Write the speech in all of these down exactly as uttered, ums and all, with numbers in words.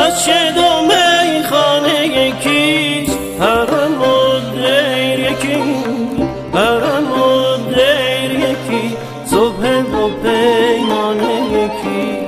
مسجد و میخانه یکیست، حرم و دیر یکی، حرم و دیر یکی، صبح و پیمانه یکی.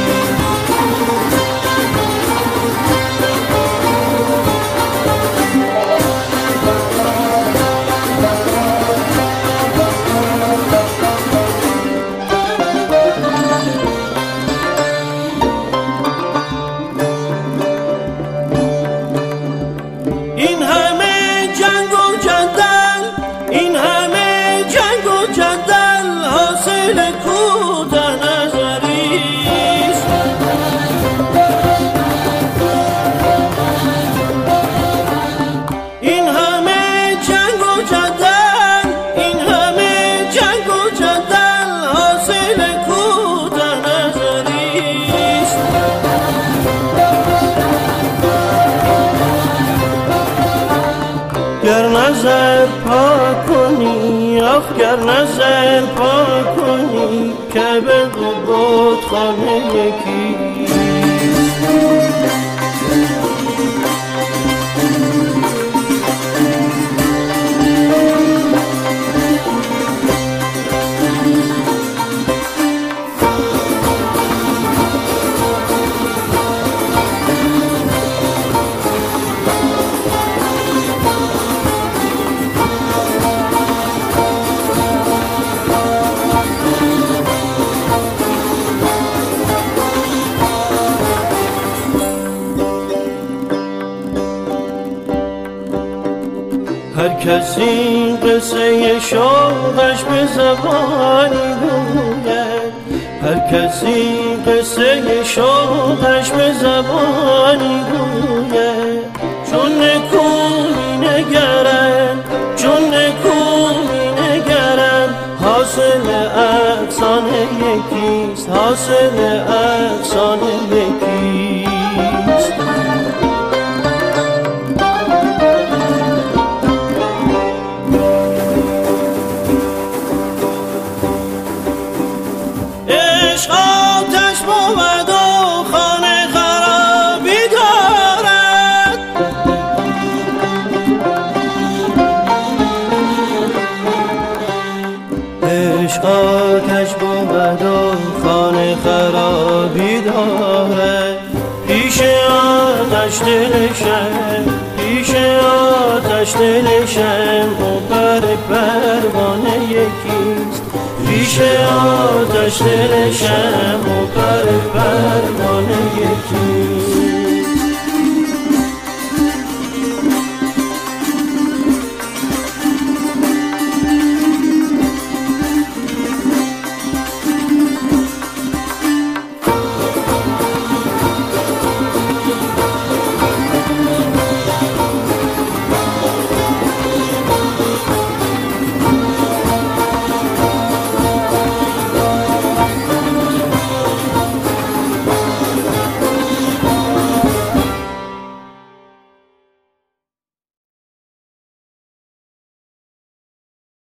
این همه جنگ و جدل، این همه جنگ و جدل، حاصل کوته نظریست. این همه جنگ و جدل، این همه جنگ و جدل، حاصل کوته نظریست. گر نظر پاک کنی، آخ گر نظر پاک کنی، که به بود خانه یکی. هر کسی قصه شوقش به زبانی گوید، هر کسی قصه شوقش به زبانی گوید. چون نکو می نگرم، چون نکو می نگرم، حاصل افسانه یکیست، حاصل افسانه یکیست. عشق آتش بود و خانه خرابی دارد، عشق آتش بود و خانه خرابی دارد. پیش آتش دلشم، پیش آتش دلشم، و بر پروانه یکیست. پیش آتش دلشم و پر پروانه یکی.